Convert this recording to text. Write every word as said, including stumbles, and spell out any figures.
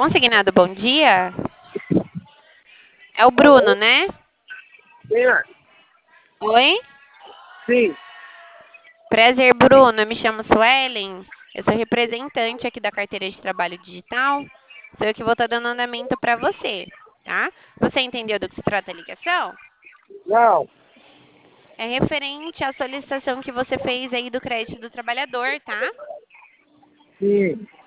Consignado, bom dia. É o Bruno, Alô? né? Quem é? Oi? Sim. Prazer, Bruno. Eu me chamo Suelen. Eu sou representante aqui da carteira de trabalho digital. Sou eu que vou estar dando andamento para você, tá? Você entendeu do que se trata a ligação? Não. É referente à solicitação que você fez aí do crédito do trabalhador, tá? Sim.